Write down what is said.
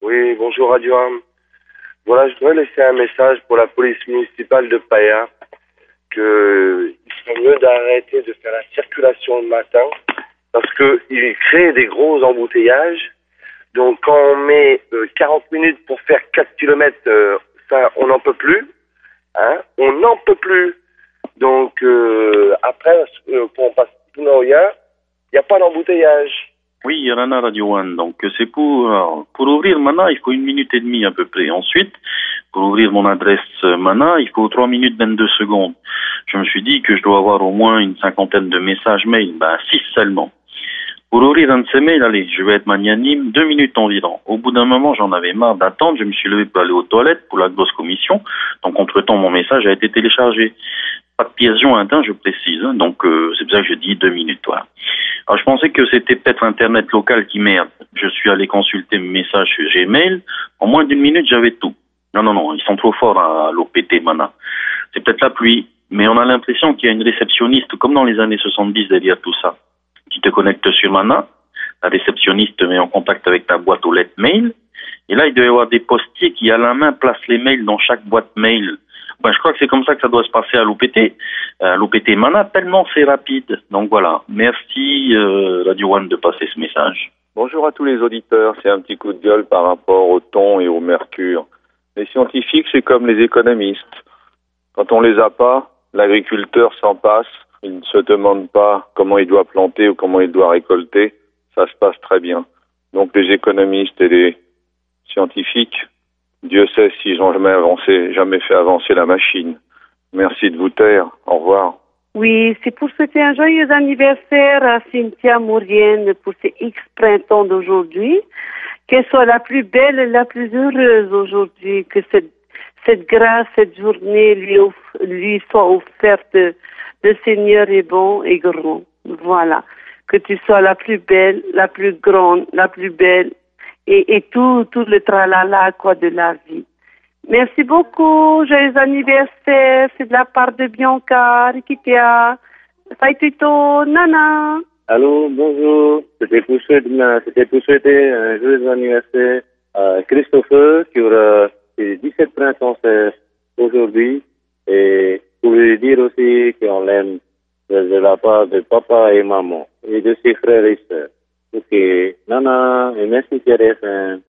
Oui, bonjour Radio Am. Voilà, je voudrais laisser un message pour la police municipale de Paya que il serait mieux d'arrêter de faire la circulation le matin parce que il crée des gros embouteillages. Donc quand on met 40 minutes pour faire 4 kilomètres, ça on n'en peut plus. Hein, on n'en peut plus. Donc après, quand on passe Tounaoya, il n'y a pas d'embouteillage. Oui, Rana Radio One. Donc, c'est pour ouvrir Mana, il faut 1 minute et demie à peu près. Ensuite, pour ouvrir mon adresse Mana, il faut 3 minutes 22 secondes. Je me suis dit que je dois avoir au moins une cinquantaine de messages mail. 6 seulement. Pour ouvrir un de ces mails, allez, je vais être magnanime, 2 minutes environ. Au bout d'un moment, j'en avais marre d'attendre. Je me suis levé pour aller aux toilettes pour la grosse commission. Donc, entre-temps, mon message a été téléchargé. Pas de pièce jointe, je précise. Donc, c'est pour ça que je dis 2 minutes, voilà. Alors, je pensais que c'était peut-être Internet local qui merde. Je suis allé consulter mes messages sur Gmail. En moins d'1 minute, j'avais tout. Non, ils sont trop forts à l'OPT, Mana. C'est peut-être la pluie, mais on a l'impression qu'il y a une réceptionniste, comme dans les années 70 derrière tout ça, qui te connecte sur Mana. La réceptionniste te met en contact avec ta boîte aux lettres mail. Et là, il doit y avoir des postiers qui, à la main, placent les mails dans chaque boîte mail. Je crois que c'est comme ça que ça doit se passer à l'OPT. L'OPT Mana, tellement c'est rapide. Donc voilà. Merci Radio One de passer ce message. Bonjour à tous les auditeurs. C'est un petit coup de gueule par rapport au thon et au mercure. Les scientifiques, c'est comme les économistes. Quand on les a pas, l'agriculteur s'en passe. Il ne se demande pas comment il doit planter ou comment il doit récolter. Ça se passe très bien. Donc les économistes et les scientifiques, Dieu sait s'ils n'ont jamais fait avancer la machine. Merci de vous taire. Au revoir. Oui, c'est pour souhaiter un joyeux anniversaire à Cynthia Maurienne pour ses X printemps d'aujourd'hui. Qu'elle soit la plus belle et la plus heureuse aujourd'hui. Que cette grâce, cette journée lui soit offerte. Le Seigneur est bon et grand. Voilà. Que tu sois la plus belle, la plus grande, la plus belle. Et tout le tralala, de la vie. Merci beaucoup. Joyeux anniversaire. C'est de la part de Bianca, Rikitia. Saïtuito, Nana. Allô, bonjour. C'était pour souhaiter un joyeux anniversaire à Christopher qui aura ses 17 printemps aujourd'hui. Et pour lui dire aussi qu'on l'aime de la part de papa et maman et de ses frères et sœurs. Ok, Nana, et merci TRFM.